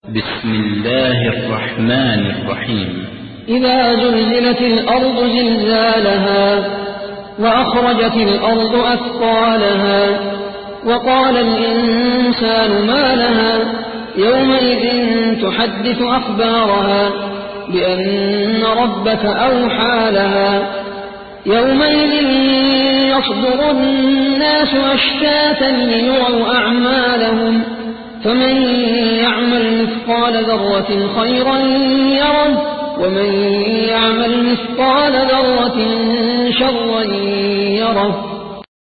بسم الله الرحمن الرحيم. إذا زلزلت الأرض زلزالها وأخرجت الأرض أثقالها وقال الإنسان ما لها يومئذ تحدث أخبارها بأن ربك أوحى لها يومئذ يصدر الناس أشتاتا ليروا أعمالهم فمن يعمل مثقال ذرة خيرا يره ومن يعمل مثقال ذرة شرا يره